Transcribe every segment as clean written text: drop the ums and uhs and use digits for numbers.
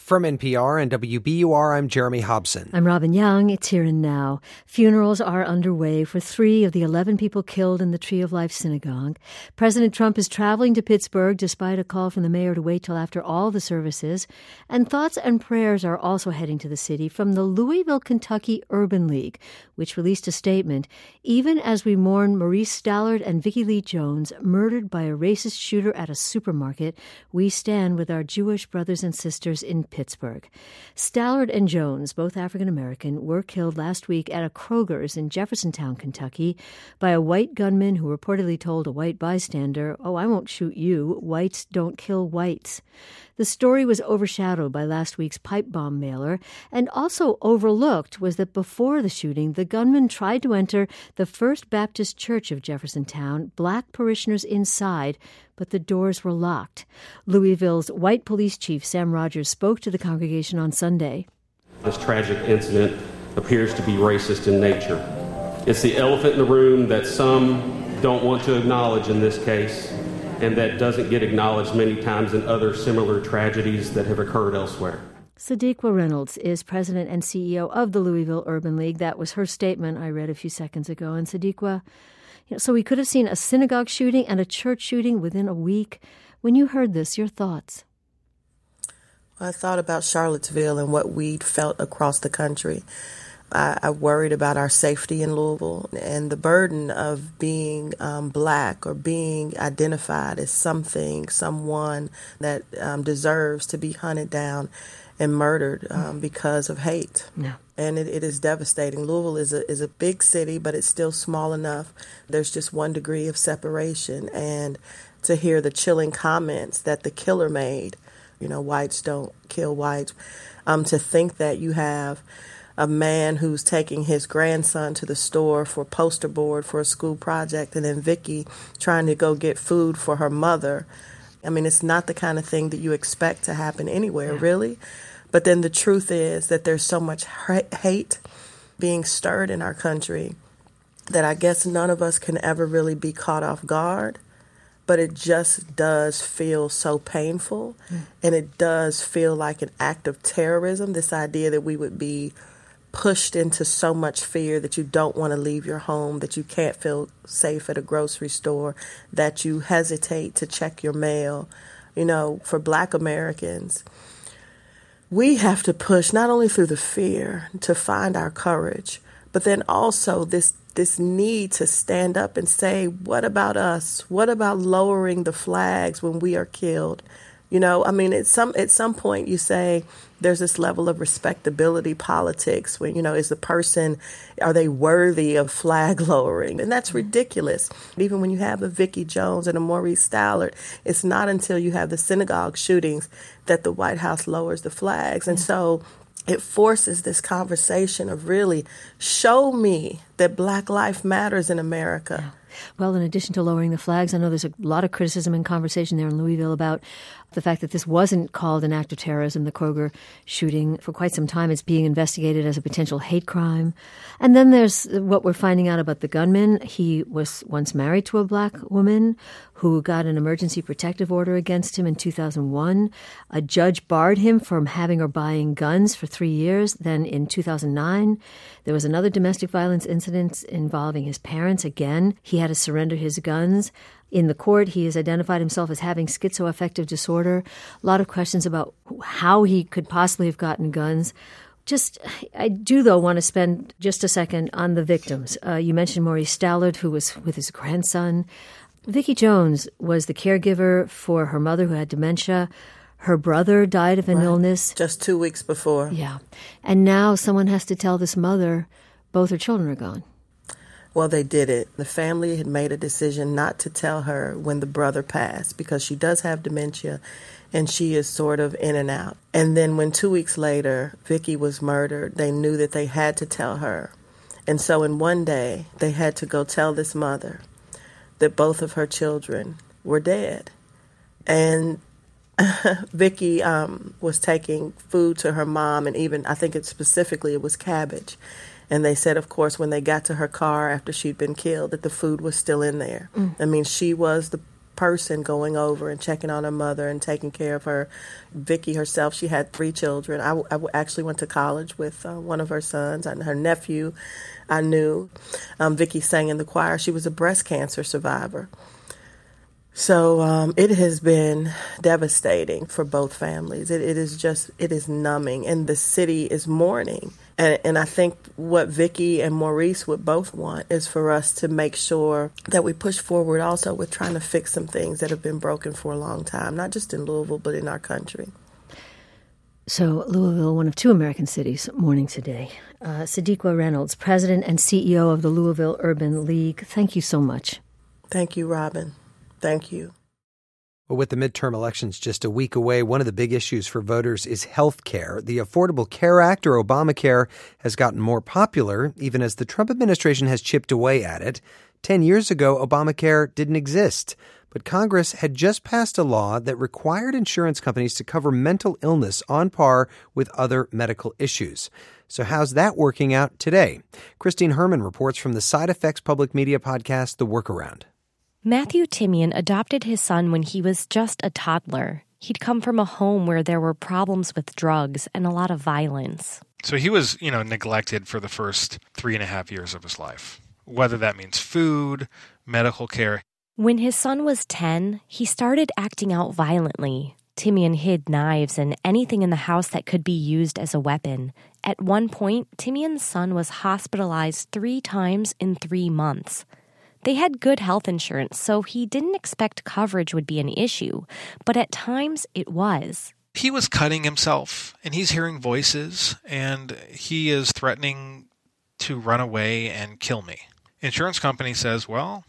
From NPR and WBUR, I'm Jeremy Hobson. I'm Robin Young. It's Here and Now. Funerals are underway for 3 of the 11 people killed in the Tree of Life synagogue. President Trump is traveling to Pittsburgh despite a call from the mayor to wait till after all the services. And thoughts and prayers are also heading to the city from the Louisville, Kentucky Urban League, which released a statement. Even as we mourn Maurice Stallard and Vicki Lee Jones, murdered by a racist shooter at a supermarket, we stand with our Jewish brothers and sisters in Pittsburgh. Stallard and Jones, both African-American, were killed last week at a Kroger's in Jeffersontown, Kentucky, by a white gunman who reportedly told a white bystander, "Oh, I won't shoot you. Whites don't kill whites." The story was overshadowed by last week's pipe bomb mailer, and also overlooked was that before the shooting, the gunman tried to enter the First Baptist Church of Jeffersontown, black parishioners inside, but the doors were locked. Louisville's white police chief, Sam Rogers, spoke to the congregation on Sunday. This tragic incident appears to be racist in nature. It's the elephant in the room that some don't want to acknowledge in this case, and that doesn't get acknowledged many times in other similar tragedies that have occurred elsewhere. Sadiqa Reynolds is president and CEO of the Louisville Urban League. That was her statement I read a few seconds ago. And Sadiqa, so we could have seen a synagogue shooting and a church shooting within a week. When you heard this, your thoughts? I thought about Charlottesville and what we'd felt across the country. I worried about our safety in Louisville and the burden of being black or being identified as someone that deserves to be hunted down and murdered because of hate. Yeah. And it is devastating. Louisville is a big city, but it's still small enough. There's just 1 degree of separation. And to hear the chilling comments that the killer made, whites don't kill whites, to think that you have a man who's taking his grandson to the store for poster board for a school project, and then Vicki trying to go get food for her mother. I mean, it's not the kind of thing that you expect to happen anywhere, really. But then the truth is that there's so much hate being stirred in our country that I guess none of us can ever really be caught off guard. But it just does feel so painful, and it does feel like an act of terrorism, this idea that we would be pushed into so much fear that you don't want to leave your home, that you can't feel safe at a grocery store, that you hesitate to check your mail. For Black Americans, we have to push not only through the fear to find our courage, but then also this need to stand up and say, what about us? What about lowering the flags when we are killed? At some point you say there's this level of respectability politics when, is the person, are they worthy of flag lowering? And that's ridiculous. Even when you have a Vicki Jones and a Maurice Stallard, it's not until you have the synagogue shootings that the White House lowers the flags. And so it forces this conversation of really show me that Black life matters in America. Well, in addition to lowering the flags, I know there's a lot of criticism and conversation there in Louisville about the fact that this wasn't called an act of terrorism, the Kroger shooting. For quite some time, it's being investigated as a potential hate crime. And then there's what we're finding out about the gunman. He was once married to a Black woman who got an emergency protective order against him in 2001. A judge barred him from having or buying guns for 3 years. Then in 2009, there was another domestic violence incident involving his parents. Again, he had to surrender his guns. In the court, he has identified himself as having schizoaffective disorder. A lot of questions about how he could possibly have gotten guns. I do, though, want to spend just a second on the victims. You mentioned Maurice Stallard, who was with his grandson. Vicki Jones was the caregiver for her mother who had dementia. Her brother died of an illness. Just 2 weeks before. Yeah. And now someone has to tell this mother both her children are gone. Well, they did it. The family had made a decision not to tell her when the brother passed because she does have dementia and she is sort of in and out. And then when 2 weeks later, Vicki was murdered, they knew that they had to tell her. And so in one day, they had to go tell this mother that both of her children were dead. And Vicki was taking food to her mom, and even, I think it was cabbage. And they said, of course, when they got to her car after she'd been killed, that the food was still in there. I mean, she was the person going over and checking on her mother and taking care of her. Vicky herself, she had 3 children. I actually went to college with one of her sons and her nephew. I knew. Vicky sang in the choir. She was a breast cancer survivor. So it has been devastating for both families. It is numbing, and the city is mourning. And I think what Vicky and Maurice would both want is for us to make sure that we push forward also with trying to fix some things that have been broken for a long time, not just in Louisville, but in our country. So Louisville, one of 2 American cities, mourning today. Sadiqa Reynolds, President and CEO of the Louisville Urban League, thank you so much. Thank you, Robin. Thank you. Well, with the midterm elections just a week away, one of the big issues for voters is health care. The Affordable Care Act, or Obamacare, has gotten more popular, even as the Trump administration has chipped away at it. 10 years ago, Obamacare didn't exist, but Congress had just passed a law that required insurance companies to cover mental illness on par with other medical issues. So how's that working out today? Christine Herman reports from the Side Effects Public Media podcast, The Workaround. Matthew Timian adopted his son when he was just a toddler. He'd come from a home where there were problems with drugs and a lot of violence. So he was, neglected for the first 3.5 years of his life, whether that means food, medical care. When his son was 10, he started acting out violently. Timian hid knives and anything in the house that could be used as a weapon. At one point, Timian's son was hospitalized 3 times in 3 months. They had good health insurance, so he didn't expect coverage would be an issue, but at times it was. He was cutting himself, and he's hearing voices, and he is threatening to run away and kill me. Insurance company says, well,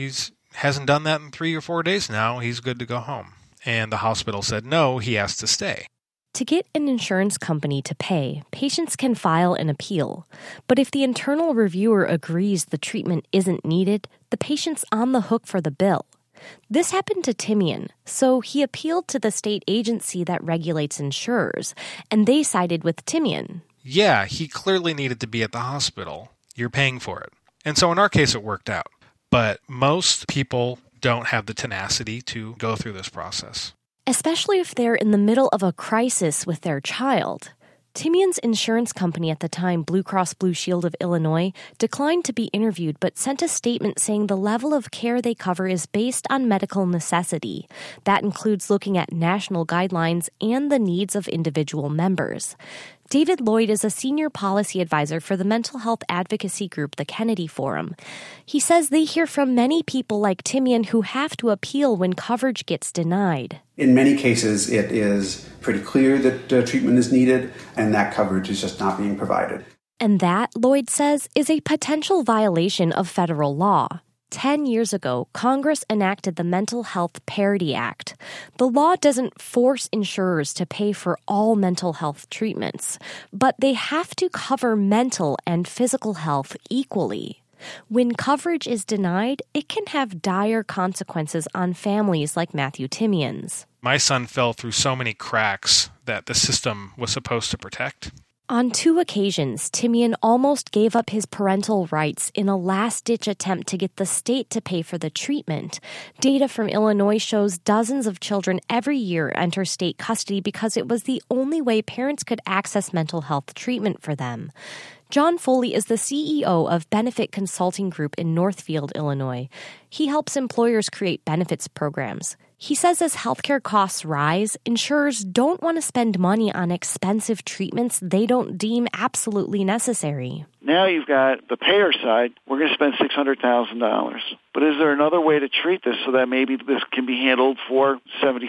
hasn't done that in 3 or 4 days now. He's good to go home. And the hospital said, no, he has to stay. To get an insurance company to pay, patients can file an appeal. But if the internal reviewer agrees the treatment isn't needed, the patient's on the hook for the bill. This happened to Timian, so he appealed to the state agency that regulates insurers, and they sided with Timian. Yeah, he clearly needed to be at the hospital. You're paying for it. And so in our case, it worked out. But most people don't have the tenacity to go through this process. Especially if they're in the middle of a crisis with their child. Timian's insurance company at the time, Blue Cross Blue Shield of Illinois, declined to be interviewed but sent a statement saying the level of care they cover is based on medical necessity. That includes looking at national guidelines and the needs of individual members. David Lloyd is a senior policy advisor for the mental health advocacy group, the Kennedy Forum. He says they hear from many people like Timian who have to appeal when coverage gets denied. In many cases, it is pretty clear that treatment is needed, and that coverage is just not being provided. And that, Lloyd says, is a potential violation of federal law. 10 years ago, Congress enacted the Mental Health Parity Act. The law doesn't force insurers to pay for all mental health treatments, but they have to cover mental and physical health equally. When coverage is denied, it can have dire consequences on families like Matthew Timian's. My son fell through so many cracks that the system was supposed to protect. On 2 occasions, Timian almost gave up his parental rights in a last-ditch attempt to get the state to pay for the treatment. Data from Illinois shows dozens of children every year enter state custody because it was the only way parents could access mental health treatment for them. John Foley is the CEO of Benefit Consulting Group in Northfield, Illinois. He helps employers create benefits programs. He says as healthcare costs rise, insurers don't want to spend money on expensive treatments they don't deem absolutely necessary. Now you've got the payer side. We're going to spend $600,000. But is there another way to treat this so that maybe this can be handled for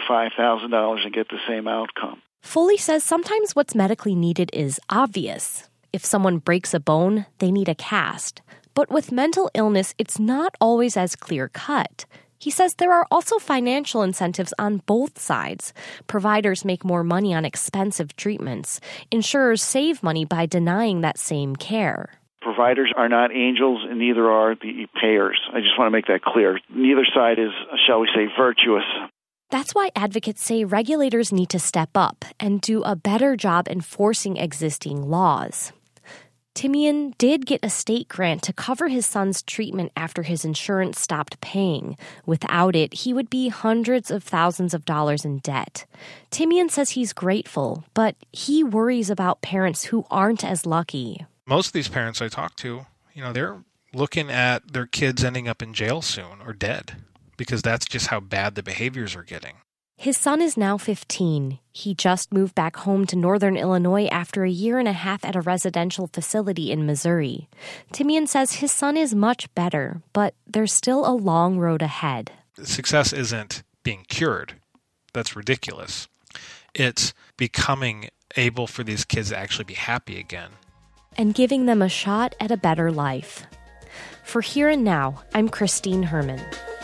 $75,000 and get the same outcome? Foley says sometimes what's medically needed is obvious. If someone breaks a bone, they need a cast. But with mental illness, it's not always as clear-cut. He says there are also financial incentives on both sides. Providers make more money on expensive treatments. Insurers save money by denying that same care. Providers are not angels, and neither are the payers. I just want to make that clear. Neither side is, shall we say, virtuous. That's why advocates say regulators need to step up and do a better job enforcing existing laws. Timian did get a state grant to cover his son's treatment after his insurance stopped paying. Without it, he would be hundreds of thousands of dollars in debt. Timian says he's grateful, but he worries about parents who aren't as lucky. Most of these parents I talk to, they're looking at their kids ending up in jail soon or dead because that's just how bad the behaviors are getting. His son is now 15. He just moved back home to northern Illinois after a year and a half at a residential facility in Missouri. Timian says his son is much better, but there's still a long road ahead. Success isn't being cured. That's ridiculous. It's becoming able for these kids to actually be happy again. And giving them a shot at a better life. For Here and Now, I'm Christine Herman.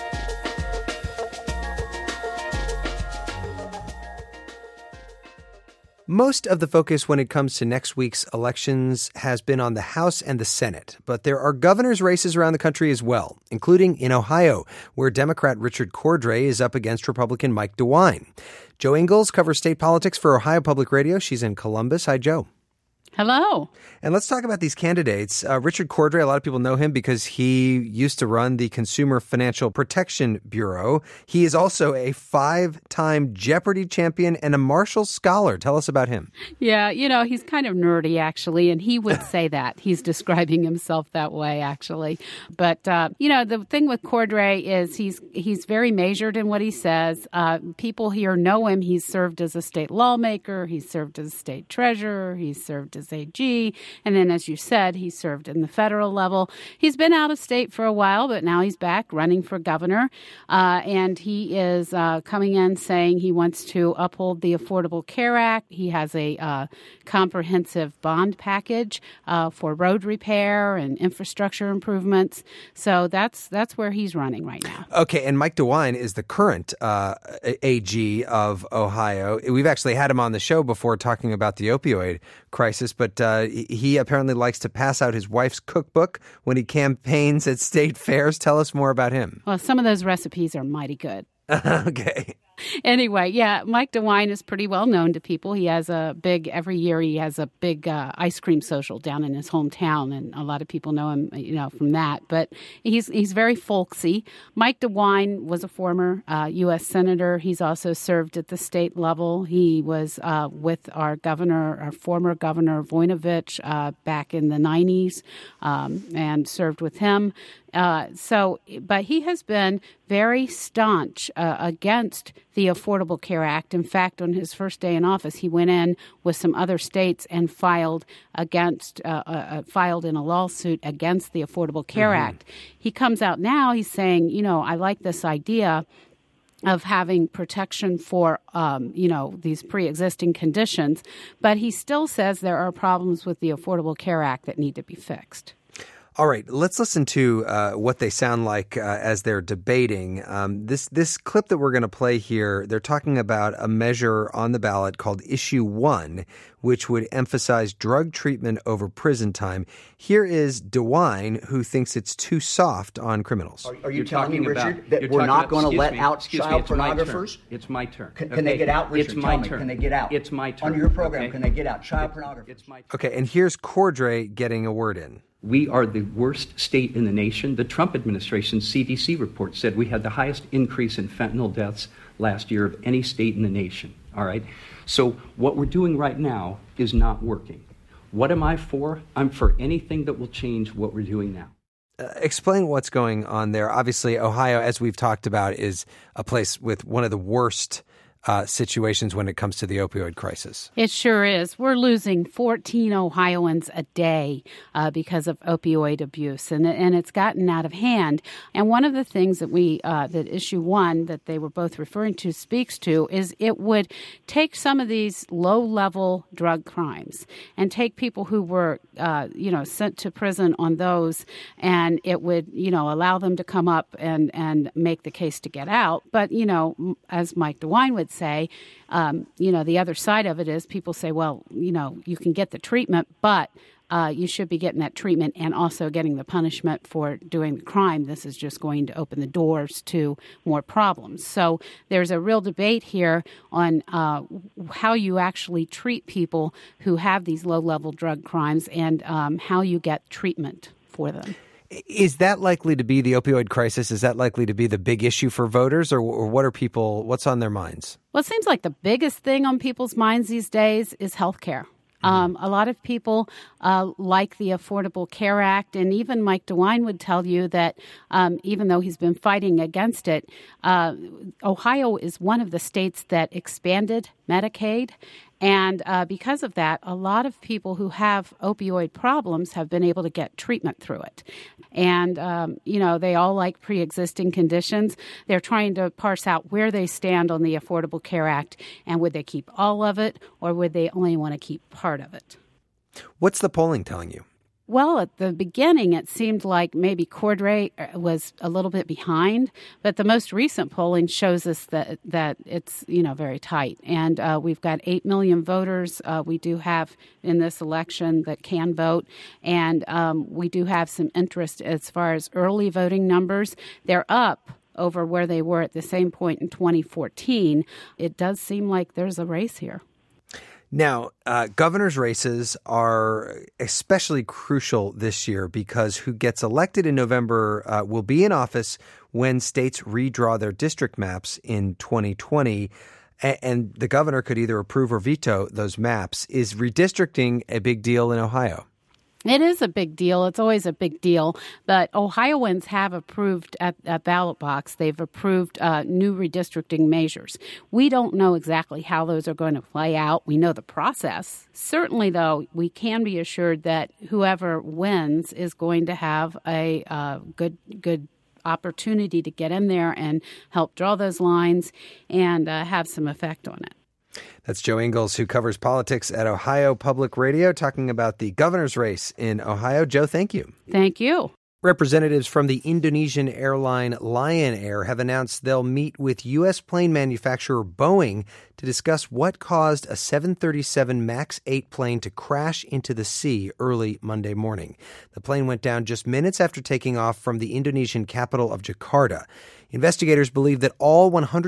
Most of the focus when it comes to next week's elections has been on the House and the Senate, but there are governor's races around the country as well, including in Ohio, where Democrat Richard Cordray is up against Republican Mike DeWine. Jo Ingles covers state politics for Ohio Public Radio. She's in Columbus. Hi, Jo. Hello. And let's talk about these candidates. Richard Cordray, a lot of people know him because he used to run the Consumer Financial Protection Bureau. He is also a 5-time Jeopardy champion and a Marshall Scholar. Tell us about him. Yeah, he's kind of nerdy, actually, and he would say that. He's describing himself that way, actually. But, the thing with Cordray is he's very measured in what he says. People here know him. He's served as a state lawmaker. He's served as state treasurer. He's served as AG. And then, as you said, he served in the federal level. He's been out of state for a while, but now he's back running for governor. And he is coming in saying he wants to uphold the Affordable Care Act. He has a comprehensive bond package for road repair and infrastructure improvements. So that's where he's running right now. Okay, and Mike DeWine is the current AG of Ohio. We've actually had him on the show before talking about the opioid crisis, but he apparently likes to pass out his wife's cookbook when he campaigns at state fairs. Tell us more about him. Well, some of those recipes are mighty good. Okay. Anyway, yeah, Mike DeWine is pretty well known to people. He has every year he has a big ice cream social down in his hometown, and a lot of people know him, from that. But he's very folksy. Mike DeWine was a former U.S. Senator. He's also served at the state level. He was with our former Governor Voinovich back in the 90s, and served with him. But he has been very staunch against the Affordable Care Act. In fact, on his first day in office, he went in with some other states and filed in a lawsuit against the Affordable Care Act. He comes out now, he's saying, I like this idea of having protection for, these pre-existing conditions, but he still says there are problems with the Affordable Care Act that need to be fixed. All right, let's listen to what they sound like as they're debating. This clip that we're going to play here, they're talking about a measure on the ballot called Issue 1, which would emphasize drug treatment over prison time. Here is DeWine, who thinks it's too soft on criminals. Are you telling me, Richard, that we're not going to let out child pornographers? It's my turn. Can they get out, Richard? It's my turn. Can they get out? It's my turn. On your program, can they get out? Child pornographers. It's my turn. Okay, and here's Cordray getting a word in. We are the worst state in the nation. The Trump administration's CDC report said we had the highest increase in fentanyl deaths last year of any state in the nation. All right? So what we're doing right now is not working. What am I for? I'm for anything that will change what we're doing now. Explain what's going on there. Obviously, Ohio, as we've talked about, is a place with one of the worst situations when it comes to the opioid crisis. It sure is. We're losing 14 Ohioans a day because of opioid abuse, and it's gotten out of hand. And one of the things that that Issue 1 that they were both referring to speaks to is it would take some of these low-level drug crimes and take people who were, sent to prison on those, and it would, allow them to come up and make the case to get out. But, as Mike DeWine would say, the other side of it is people say, well, you can get the treatment, but you should be getting that treatment and also getting the punishment for doing the crime. This is just going to open the doors to more problems. So there's a real debate here on how you actually treat people who have these low-level drug crimes and how you get treatment for them. Is that likely to be the opioid crisis? Is that likely to be the big issue for voters, or what's on their minds? Well, it seems like the biggest thing on people's minds these days is health care. A lot of people like the Affordable Care Act, and even Mike DeWine would tell you that even though he's been fighting against it, Ohio is one of the states that expanded Medicaid. And because of that, a lot of people who have opioid problems have been able to get treatment through it. And, they all like pre-existing conditions. They're trying to parse out where they stand on the Affordable Care Act, and would they keep all of it, or would they only want to keep part of it? What's the polling telling you? Well, at the beginning, it seemed like maybe Cordray was a little bit behind, but the most recent polling shows us that it's, very tight. And we've got 8 million voters we do have in this election that can vote, and we do have some interest as far as early voting numbers. They're up over where they were at the same point in 2014. It does seem like there's a race here. Now, governor's races are especially crucial this year because who gets elected in November will be in office when states redraw their district maps in 2020. And the governor could either approve or veto those maps. Is redistricting a big deal in Ohio? It is a big deal. It's always a big deal. But Ohioans have approved at ballot box. They've approved new redistricting measures. We don't know exactly how those are going to play out. We know the process. Certainly, though, we can be assured that whoever wins is going to have a good opportunity to get in there and help draw those lines and have some effect on it. That's Joe Ingles, who covers politics at Ohio Public Radio, talking about the governor's race in Ohio. Joe, thank you. Thank you. Representatives from the Indonesian airline Lion Air have announced they'll meet with U.S. plane manufacturer Boeing to discuss what caused a 737 MAX 8 plane to crash into the sea early Monday morning. The plane went down just minutes after taking off from the Indonesian capital of Jakarta. Investigators believe that all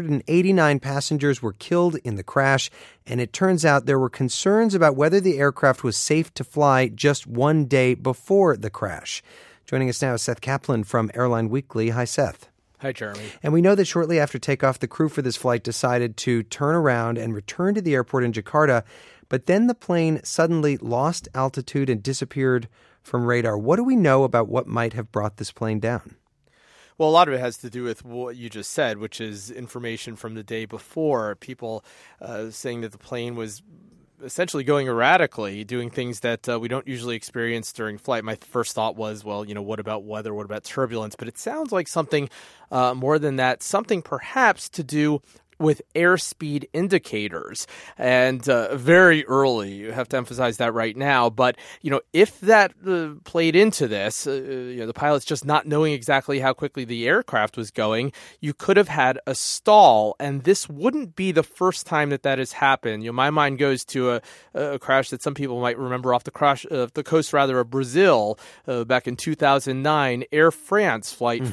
189 passengers were killed in the crash, and it turns out there were concerns about whether the aircraft was safe to fly just one day before the crash. Joining us now is Seth Kaplan from Airline Weekly. Hi, Seth. Hi, Jeremy. And we know that shortly after takeoff, the crew for this flight decided to turn around and return to the airport in Jakarta, but then the plane suddenly lost altitude and disappeared from radar. What do we know about what might have brought this plane down? Well, a lot of it has to do with what you just said, which is information from the day before. People saying that the plane was essentially going erratically, doing things that we don't usually experience during flight. My first thought was, well, what about weather? What about turbulence? But it sounds like something more than that, something perhaps to do with airspeed indicators. And very early, you have to emphasize that right now. But, if that played into this, the pilots just not knowing exactly how quickly the aircraft was going, you could have had a stall. And this wouldn't be the first time that has happened. My mind goes to a crash that some people might remember off the coast of Brazil back in 2009, Air France flight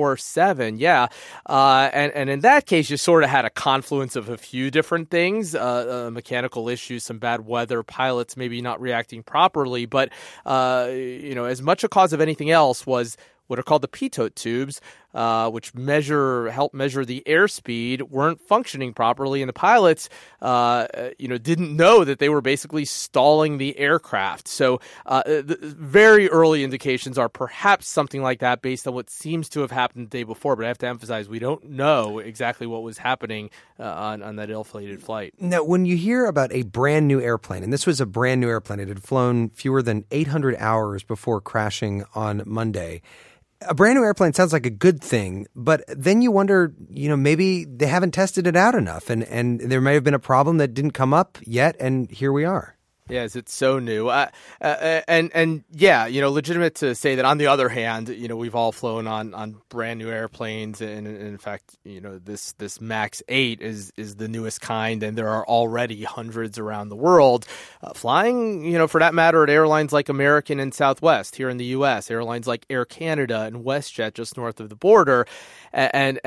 447. Yeah. And in that case, you sort of had a confluence of a few different things, mechanical issues, some bad weather, pilots maybe not reacting properly. But, as much a cause of anything else was what are called the pitot tubes, which help measure the airspeed, weren't functioning properly, and the pilots, didn't know that they were basically stalling the aircraft. So, the very early indications are perhaps something like that, based on what seems to have happened the day before. But I have to emphasize, we don't know exactly what was happening on that ill-fated flight. Now, when you hear about a brand new airplane, and this was a brand new airplane, it had flown fewer than 800 hours before crashing on Monday. A brand new airplane sounds like a good thing, but then you wonder, maybe they haven't tested it out enough and there may have been a problem that didn't come up yet, and here we are. Yes, it's so new. And yeah, legitimate to say that. On the other hand, we've all flown on brand new airplanes, and in fact, this MAX 8 is the newest kind, and there are already hundreds around the world flying. For that matter, at airlines like American and Southwest here in the U.S., airlines like Air Canada and WestJet just north of the border, and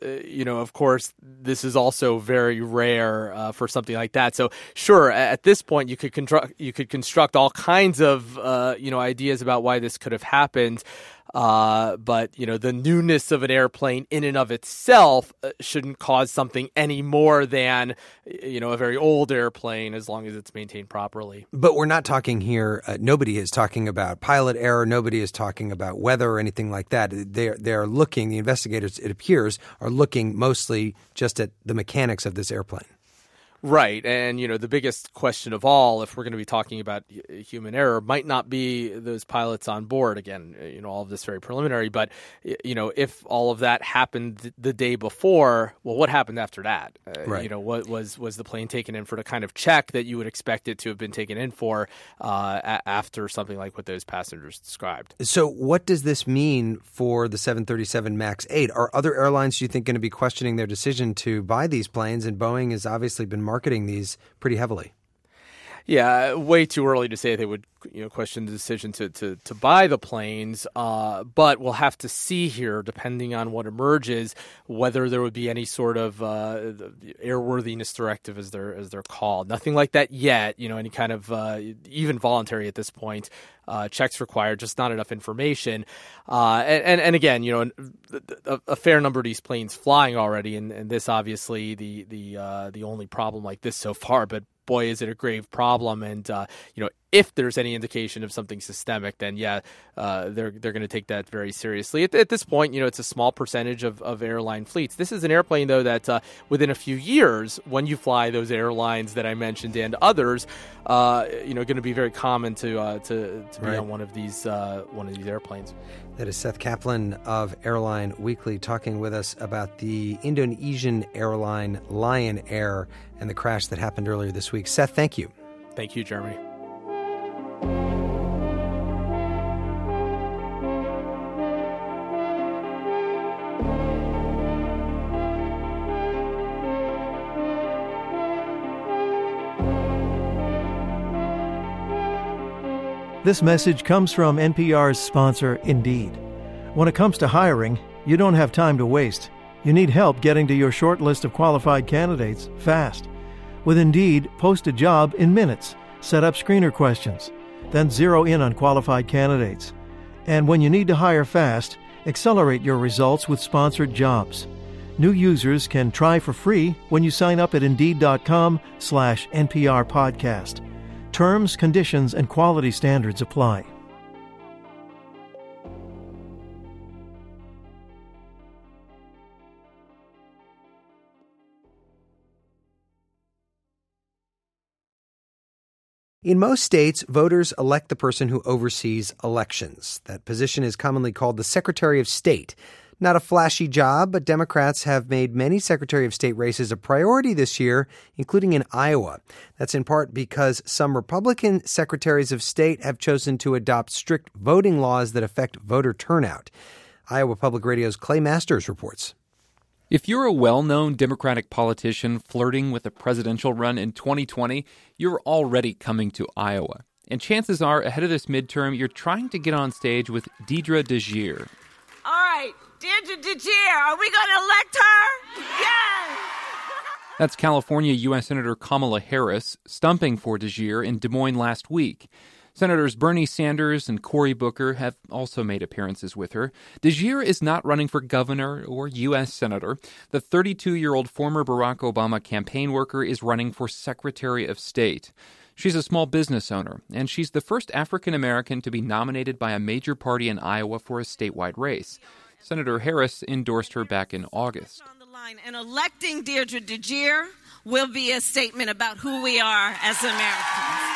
of course, this is also very rare for something like that. So sure, at this point, you could construct all kinds of ideas about why this could have happened. But the newness of an airplane in and of itself shouldn't cause something any more than a very old airplane, as long as it's maintained properly. But we're not talking here. Nobody is talking about pilot error. Nobody is talking about weather or anything like that. They're looking. The investigators, it appears, are looking mostly just at the mechanics of this airplane. Right. And, the biggest question of all, if we're going to be talking about human error, might not be those pilots on board. Again, all of this very preliminary. But, if all of that happened the day before, well, what happened after that? Right. What was the plane taken in for the kind of check that you would expect it to have been taken in for after something like what those passengers described? So what does this mean for the 737 MAX 8? Are other airlines, do you think, going to be questioning their decision to buy these planes? And Boeing has obviously been marketing these pretty heavily. Yeah, way too early to say they would question the decision to buy the planes, but we'll have to see here, depending on what emerges, whether there would be any sort of airworthiness directive, as they're called. Nothing like that yet. Any kind of even voluntary at this point. Checks required, just not enough information. And again, a fair number of these planes flying already, and this obviously the only problem like this so far, but boy, is it a grave problem. And, if there's any indication of something systemic, then they're going to take that very seriously. At this point, it's a small percentage of airline fleets. This is an airplane, though, that within a few years, when you fly those airlines that I mentioned and others, going to be very common to be right on one of these airplanes. That is Seth Kaplan of Airline Weekly talking with us about the Indonesian airline Lion Air and the crash that happened earlier this week. Seth, thank you. Thank you, Jeremy. This message comes from NPR's sponsor, Indeed. When it comes to hiring, you don't have time to waste. You need help getting to your short list of qualified candidates fast. With Indeed, post a job in minutes, set up screener questions, then zero in on qualified candidates. And when you need to hire fast, accelerate your results with sponsored jobs. New users can try for free when you sign up at Indeed.com/NPR podcast. Terms, conditions, and quality standards apply. In most states, voters elect the person who oversees elections. That position is commonly called the Secretary of State. Not a flashy job, but Democrats have made many Secretary of State races a priority this year, including in Iowa. That's in part because some Republican Secretaries of State have chosen to adopt strict voting laws that affect voter turnout. Iowa Public Radio's Clay Masters reports. If you're a well-known Democratic politician flirting with a presidential run in 2020, you're already coming to Iowa. And chances are, ahead of this midterm, you're trying to get on stage with Deidre DeJear. All right, Deidre DeJear, are we going to elect her? Yes! That's California U.S. Senator Kamala Harris stumping for DeJear in Des Moines last week. Senators Bernie Sanders and Cory Booker have also made appearances with her. DeJear is not running for governor or U.S. senator. The 32-year-old former Barack Obama campaign worker is running for Secretary of State. She's a small business owner, and she's the first African-American to be nominated by a major party in Iowa for a statewide race. Senator Harris endorsed her back in August. And electing Deidre DeJear will be a statement about who we are as Americans.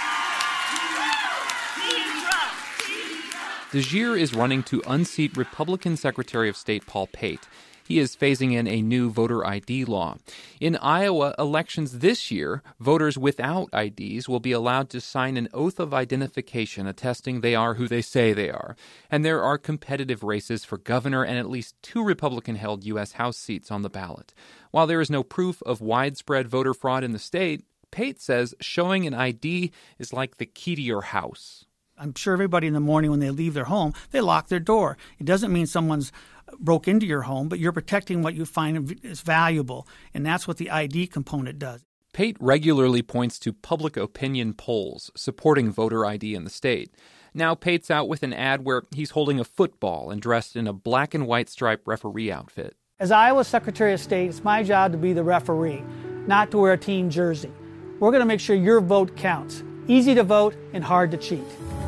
DeJear is running to unseat Republican Secretary of State Paul Pate. He is phasing in a new voter ID law. In Iowa elections this year, voters without IDs will be allowed to sign an oath of identification attesting they are who they say they are. And there are competitive races for governor and at least 2 Republican-held U.S. House seats on the ballot. While there is no proof of widespread voter fraud in the state, Pate says showing an ID is like the key to your house. I'm sure everybody in the morning when they leave their home, they lock their door. It doesn't mean someone's broke into your home, but you're protecting what you find is valuable, and that's what the ID component does. Pate regularly points to public opinion polls supporting voter ID in the state. Now Pate's out with an ad where he's holding a football and dressed in a black and white striped referee outfit. As Iowa Secretary of State, it's my job to be the referee, not to wear a team jersey. We're going to make sure your vote counts. Easy to vote and hard to cheat.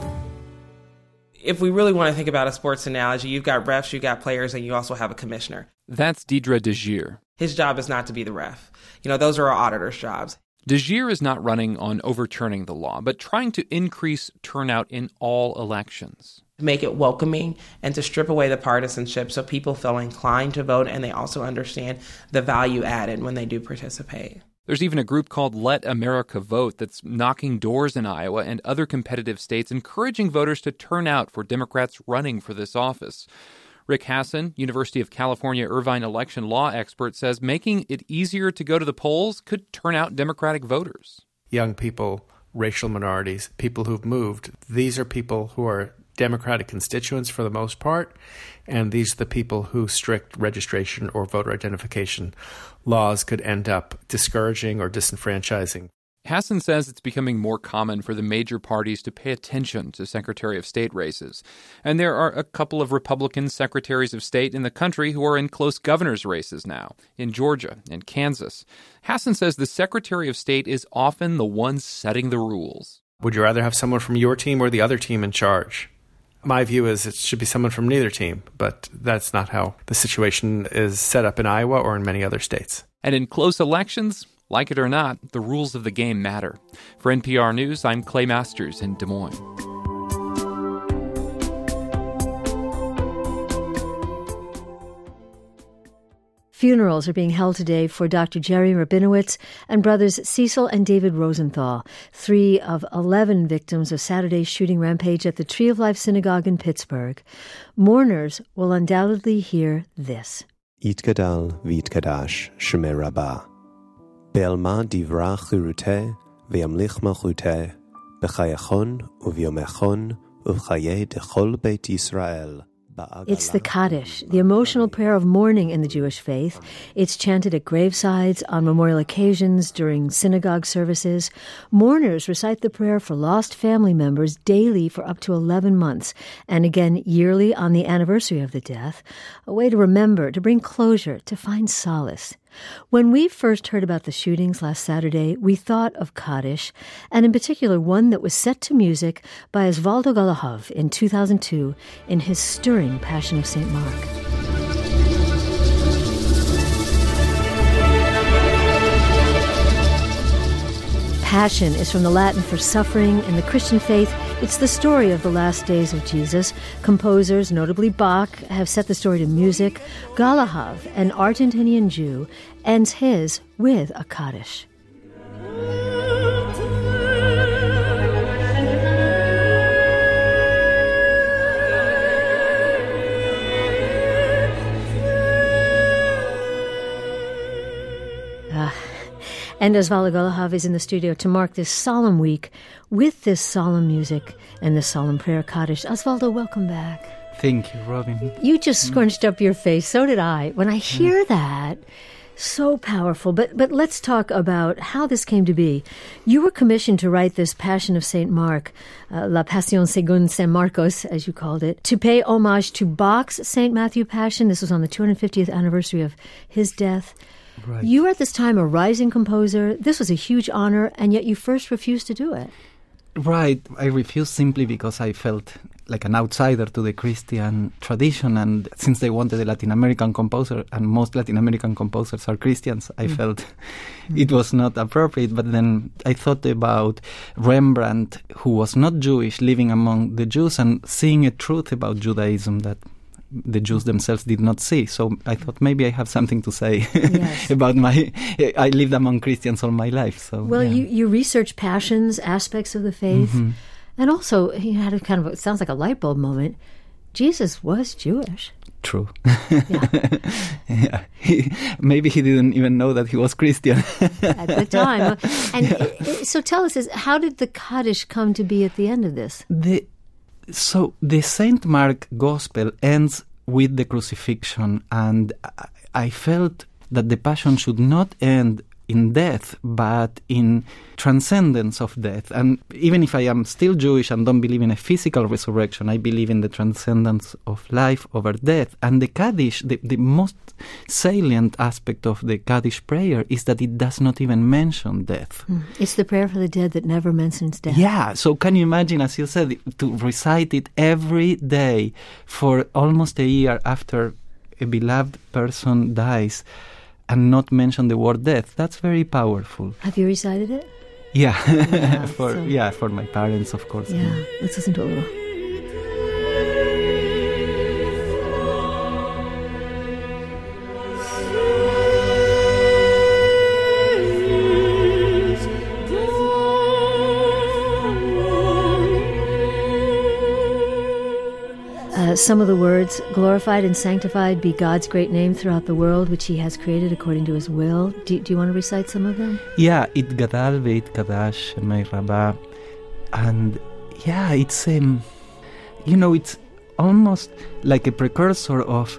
If we really want to think about a sports analogy, you've got refs, you've got players, and you also have a commissioner. That's Deidre DeGier. His job is not to be the ref. Those are our auditors' jobs. DeGier is not running on overturning the law, but trying to increase turnout in all elections. Make it welcoming and to strip away the partisanship so people feel inclined to vote and they also understand the value added when they do participate. There's even a group called Let America Vote that's knocking doors in Iowa and other competitive states, encouraging voters to turn out for Democrats running for this office. Rick Hasson, University of California Irvine election law expert, says making it easier to go to the polls could turn out Democratic voters. Young people, racial minorities, people who've moved, these are people who are Democratic constituents for the most part, and these are the people who strict registration or voter identification laws could end up discouraging or disenfranchising. Hasson says it's becoming more common for the major parties to pay attention to Secretary of State races. And there are a couple of Republican secretaries of state in the country who are in close governor's races now, in Georgia and Kansas. Hasson says the Secretary of State is often the one setting the rules. Would you rather have someone from your team or the other team in charge? My view is it should be someone from neither team, but that's not how the situation is set up in Iowa or in many other states. And in close elections, like it or not, the rules of the game matter. For NPR News, I'm Clay Masters in Des Moines. Funerals are being held today for Dr. Jerry Rabinowitz and brothers Cecil and David Rosenthal, 3 of 11 victims of Saturday's shooting rampage at the Tree of Life Synagogue in Pittsburgh. Mourners will undoubtedly hear this. Yitgadal v'yitgadash Shemei Rabbah. Be'alma divra chiruteh ve'yamlich malchuteh b'chayachon u'v'yomechon u'v'chayei dechol Beit Yisrael. It's the Kaddish, the emotional prayer of mourning in the Jewish faith. It's chanted at gravesides, on memorial occasions, during synagogue services. Mourners recite the prayer for lost family members daily for up to 11 months, and again yearly on the anniversary of the death, a way to remember, to bring closure, to find solace. When we first heard about the shootings last Saturday, we thought of Kaddish, and in particular one that was set to music by Osvaldo Galahov in 2002 in his stirring Passion of St. Mark. Passion is from the Latin for suffering. In the Christian faith, it's the story of the last days of Jesus. Composers, notably Bach, have set the story to music. Galahov, an Argentinian Jew, ends his with a Kaddish. And Osvaldo Galahov is in the studio to mark this solemn week with this solemn music and this solemn prayer Kaddish. Osvaldo, welcome back. Thank you, Robin. You just scrunched up your face. So did I. When I hear that, so powerful. But let's talk about how this came to be. You were commissioned to write this Passion of St. Mark, La Pasión según San Marcos, as you called it, to pay homage to Bach's St. Matthew Passion. This was on the 250th anniversary of his death. Right. You were at this time a rising composer. This was a huge honor, and yet you first refused to do it. Right. I refused simply because I felt like an outsider to the Christian tradition, and since they wanted a Latin American composer, and most Latin American composers are Christians, I felt it was not appropriate. But then I thought about Rembrandt, who was not Jewish, living among the Jews and seeing a truth about Judaism that the Jews themselves did not see. So I thought maybe I have something to say about I lived among Christians all my life. So well, you research passions, aspects of the faith, and also you had a kind of it sounds like a light bulb moment. Jesus was Jewish. True. Maybe he didn't even know that he was Christian at the time. And so tell us, how did the Kaddish come to be at the end of this? So the St. Mark Gospel ends with the crucifixion, and I felt that the Passion should not end in death, but in transcendence of death. And even if I am still Jewish and don't believe in a physical resurrection, I believe in the transcendence of life over death. And the Kaddish, the most salient aspect of the Kaddish prayer is that it does not even mention death. It's the prayer for the dead that never mentions death. Yeah, so can you imagine, as you said, to recite it every day for almost a year after a beloved person dies, and not mention the word death? That's very powerful. Have you recited it? Yeah, for my parents, of course. Yeah, let's listen to a little. Some of the words, glorified and sanctified be God's great name throughout the world, which he has created according to his will. Do you want to recite some of them? Yeah, it gadal veit kadash shemei rabba. And yeah, it's, it's almost like a precursor of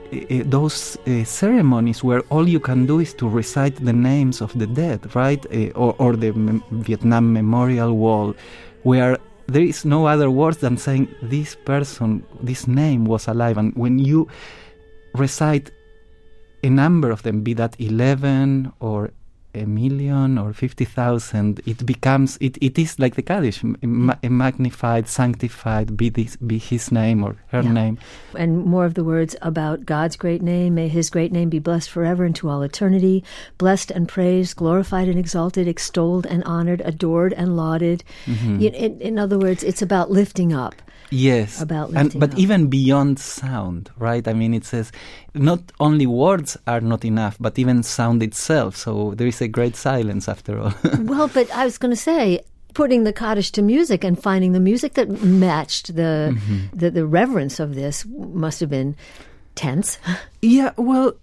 those ceremonies where all you can do is to recite the names of the dead, right? Or the Vietnam Memorial Wall, where there is no other words than saying this person, this name was alive. And when you recite a number of them, be that 11 or 1,000,000 or 50,000, it becomes, it is like the Kaddish, magnified, sanctified, be his name or her name. And more of the words about God's great name, may his great name be blessed forever into all eternity, blessed and praised, glorified and exalted, extolled and honored, adored and lauded. In other words, it's about lifting up. Yes, but even beyond sound, right? I mean, it says not only words are not enough, but even sound itself. So there is a great silence after all. Well, but I was going to say, putting the Kaddish to music and finding the music that matched the reverence of this must have been tense. Yeah, well,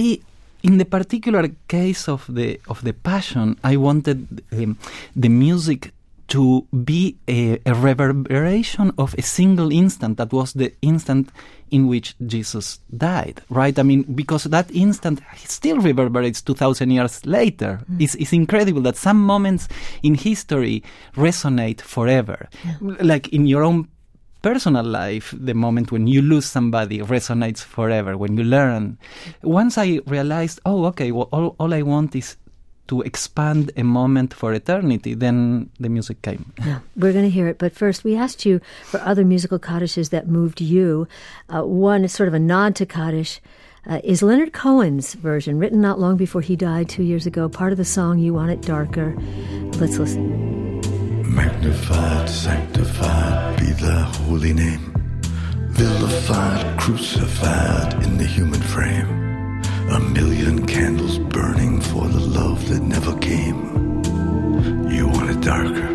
in the particular case of the Passion, I wanted the music to be a reverberation of a single instant that was the instant in which Jesus died, right? I mean, because that instant still reverberates 2,000 years later. It's incredible that some moments in history resonate forever. Yeah. Like in your own personal life, the moment when you lose somebody resonates forever, when you learn. Once I realized, all I want is to expand a moment for eternity, then the music came. Yeah, we're going to hear it. But first, we asked you for other musical Kaddishes that moved you. One is sort of a nod to Kaddish, is Leonard Cohen's version, written not long before he died 2 years ago, part of the song You Want It Darker. Let's listen. Magnified, sanctified be thy holy name, vilified, crucified in the human frame. 1,000,000 candles burning for the love that never came. You want it darker,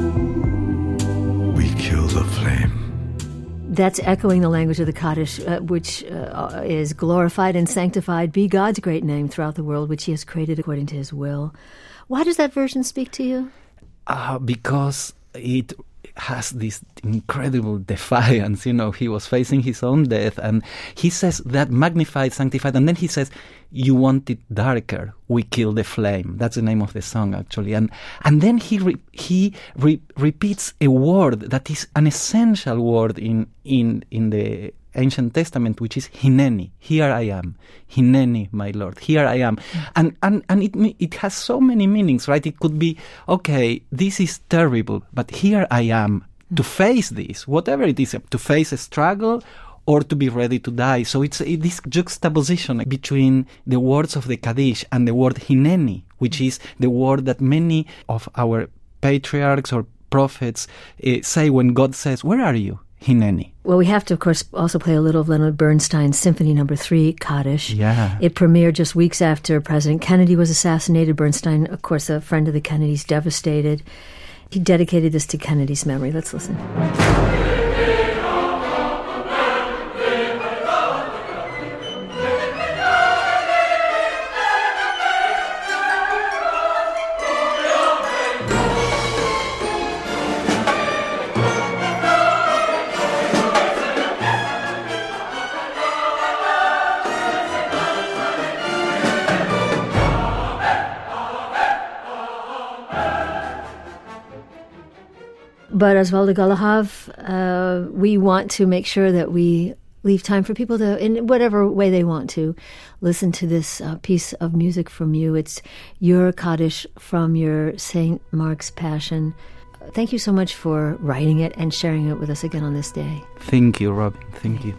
we kill the flame. That's echoing the language of the Kaddish, which is glorified and sanctified be God's great name throughout the world, which he has created according to his will. Why does that version speak to you? Because it has this incredible defiance. He was facing his own death, and he says that magnified, sanctified, and then he says, you want it darker, we kill the flame. That's the name of the song, actually. And then he repeats a word that is an essential word in the Ancient Testament, which is hineni. Here I am. Hineni, my Lord. Here I am. And it has so many meanings, right? It could be, okay, this is terrible, but here I am to face this, whatever it is, to face a struggle or to be ready to die. So it's this juxtaposition between the words of the Kaddish and the word hineni, which is the word that many of our patriarchs or prophets say when God says, where are you? Hineni. Well, we have to, of course, also play a little of Leonard Bernstein's Symphony No. 3, Kaddish. Yeah. It premiered just weeks after President Kennedy was assassinated. Bernstein, of course, a friend of the Kennedys, devastated. He dedicated this to Kennedy's memory. Let's listen. But Osvaldo Galahav, we want to make sure that we leave time for people to, in whatever way they want to, listen to this piece of music from you. It's your Kaddish from your St. Mark's Passion. Thank you so much for writing it and sharing it with us again on this day. Thank you, Robin. Thank you.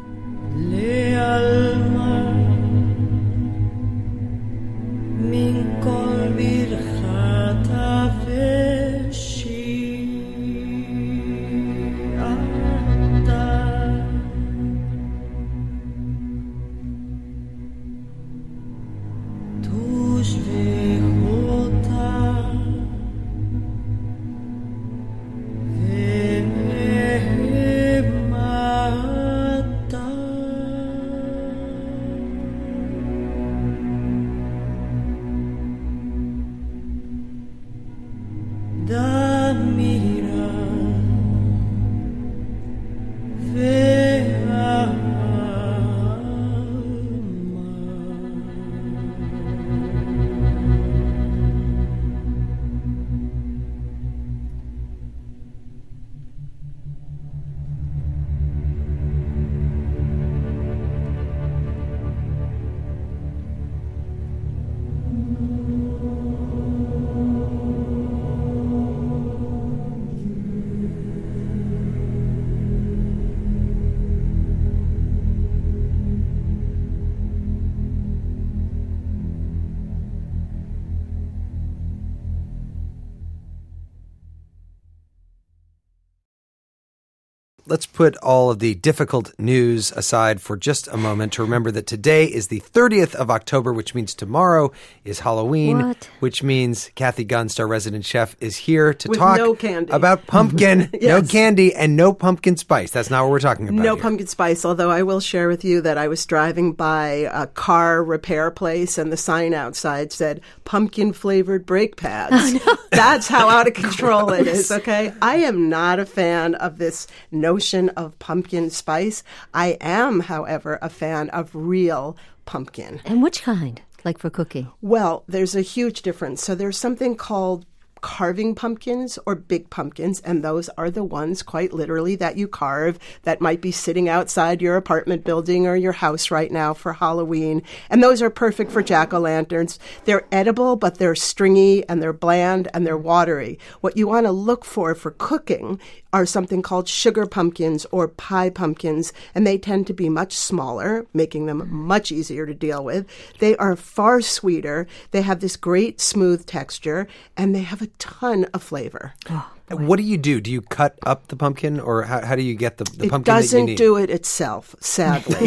Let's put all of the difficult news aside for just a moment to remember that today is the 30th of October, which means tomorrow is Halloween, which means Kathy Gunst, our resident chef, is here to talk about pumpkin, Yes. no candy, and no pumpkin spice. That's not what we're talking about No here. pumpkin spice, although I will share with you that I was driving by a car repair place and the sign outside said pumpkin-flavored brake pads. Oh, no. That's how out of control it is, okay? I am not a fan of this notion of pumpkin spice. I am, however, a fan of real pumpkin. And which kind? Like for cooking? Well, there's a huge difference. So there's something called carving pumpkins or big pumpkins, and those are the ones quite literally that you carve that might be sitting outside your apartment building or your house right now for Halloween. And those are perfect for jack-o'-lanterns. They're edible, but they're stringy and they're bland and they're watery. What you want to look for cooking are something called sugar pumpkins or pie pumpkins, and they tend to be much smaller, making them much easier to deal with. They are far sweeter. They have this great smooth texture, and they have a ton of flavor. Oh, what do? Do you cut up the pumpkin, or how do you get the pumpkin It doesn't that you need? do it itself, sadly.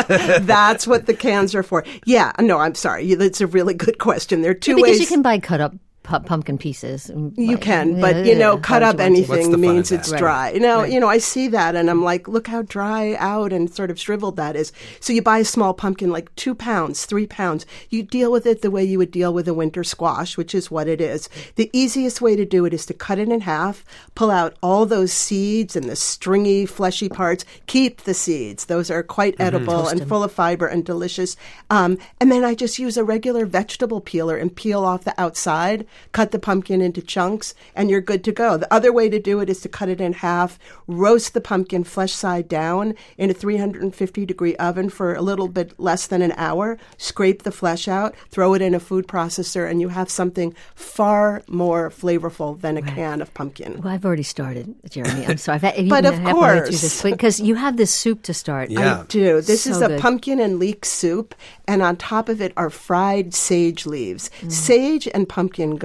That's what the cans are for. Yeah, no, I'm sorry. That's a really good question. There are two because ways. you can buy cut up pumpkin pieces. You can, but cut up anything means it's dry. Now, I see that and I'm like, look how dry out and sort of shriveled that is. So you buy a small pumpkin, like 2 pounds, 3 pounds. You deal with it the way you would deal with a winter squash, which is what it is. The easiest way to do it is to cut it in half, pull out all those seeds and the stringy, fleshy parts. Keep the seeds. Those are quite edible and full of fiber and delicious. And then I just use a regular vegetable peeler and peel off the outside. Cut the pumpkin into chunks, and you're good to go. The other way to do it is to cut it in half, roast the pumpkin flesh side down in a 350-degree oven for a little bit less than an hour, scrape the flesh out, throw it in a food processor, and you have something far more flavorful than a can of pumpkin. Well, I've already started, Jeremy. I'm sorry. But of course. Because you have this soup to start. I do. This is a good. pumpkin and leek soup, and on top of it are fried sage leaves. Sage and pumpkin go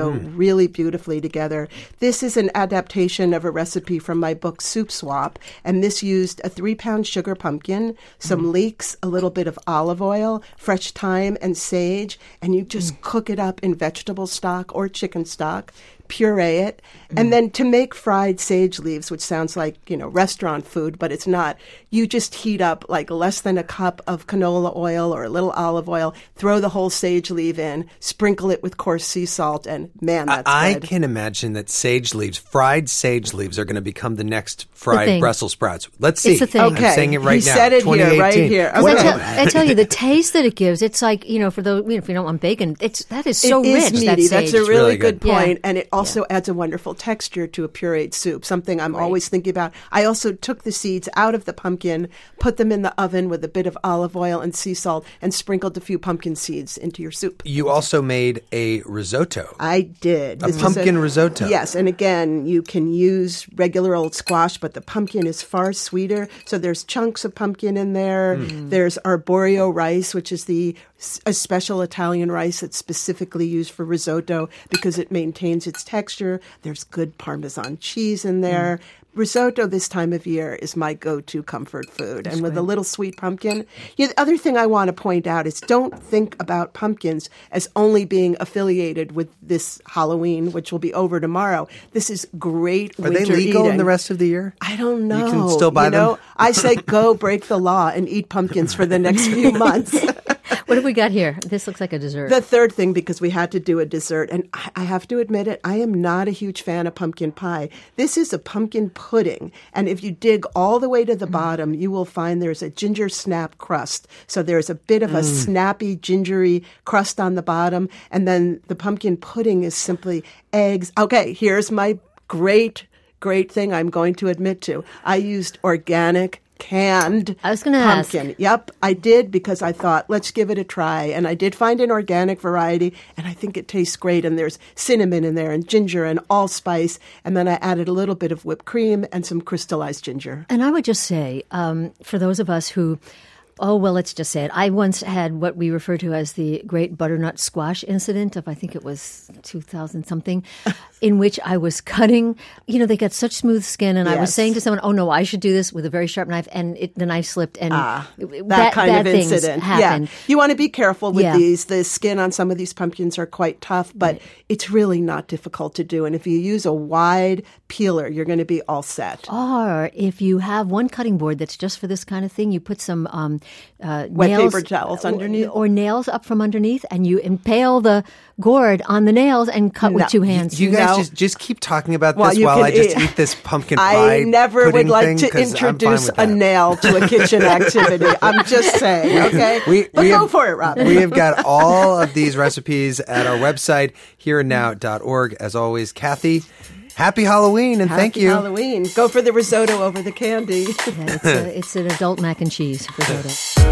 go really beautifully together. This is an adaptation of a recipe from my book, Soup Swap, and this used a 3-pound sugar pumpkin, some leeks, a little bit of olive oil, fresh thyme, and sage, and you just cook it up in vegetable stock or chicken stock, puree it, and then to make fried sage leaves, which sounds like, restaurant food, but it's not, you just heat up like less than a cup of canola oil or a little olive oil, throw the whole sage leaf in, sprinkle it with coarse sea salt, and man, that's I good. can imagine that fried sage leaves are going to become the next fried Brussels sprouts. Let's see. It's a thing. Okay. I'm saying it right he now. Said it here, right here. Okay. I tell you, the taste that it gives, it's like, for those, if you don't want bacon, that is so it rich. Is meaty. That's a really good point. Yeah. And it also adds a wonderful texture to a pureed soup, something I'm always thinking about. I also took the seeds out of the pumpkin, put them in the oven with a bit of olive oil and sea salt, and sprinkled a few pumpkin seeds into your soup. You also made a risotto. I did. A pumpkin risotto. Yes, and again, you can use regular old squash, but the pumpkin is far sweeter. So there's chunks of pumpkin in there. There's arborio rice, which is a special Italian rice that's specifically used for risotto because it maintains its texture. There's good Parmesan cheese in there. Risotto this time of year is my go-to comfort food. And with a little sweet pumpkin. The other thing I want to point out is don't think about pumpkins as only being affiliated with this Halloween, which will be over tomorrow. This is great winter eating. Are they legal in the rest of the year? I don't know. You can still buy them? I say go break the law and eat pumpkins for the next few months. What have we got here? This looks like a dessert. The third thing, because we had to do a dessert, and I have to admit it, I am not a huge fan of pumpkin pie. This is a pumpkin pudding, and if you dig all the way to the bottom, you will find there's a ginger snap crust. So there's a bit of a snappy, gingery crust on the bottom, and then the pumpkin pudding is simply eggs. Okay, here's my great thing I'm going to admit to. I used organic canned pumpkin. Ask. Yep, I did because I thought, let's give it a try. And I did find an organic variety, and I think it tastes great. And there's cinnamon in there and ginger and allspice. And then I added a little bit of whipped cream and some crystallized ginger. And I would just say, for those of us who... let's just say it. I once had what we refer to as the Great Butternut Squash Incident of, I think it was 2000-something, in which I was cutting. They got such smooth skin, and I was saying to someone, "Oh no, I should do this with a very sharp knife," and the knife slipped, and that kind of incident happened. Yeah. You want to be careful with these. The skin on some of these pumpkins are quite tough, but it's really not difficult to do. And if you use a wide peeler, you're going to be all set. Or if you have one cutting board that's just for this kind of thing, you put some wet nails, paper towels underneath, or nails up from underneath, and you impale the gourd on the nails and cut with two hands. You guys just keep talking about this while I just eat this pumpkin pie. I never would like to thing, introduce a nail to a kitchen activity. I'm just saying, okay? Go for it, Robin. We have got all of these recipes at our website, hereandnow.org. As always, Kathy, happy Halloween, and thank you. Happy Halloween. Go for the risotto over the candy. It's an adult mac and cheese risotto.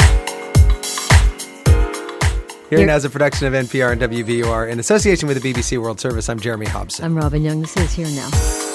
Here Now is a production of NPR and WVUR in association with the BBC World Service. I'm Jeremy Hobson. I'm Robin Young. This is Here Now.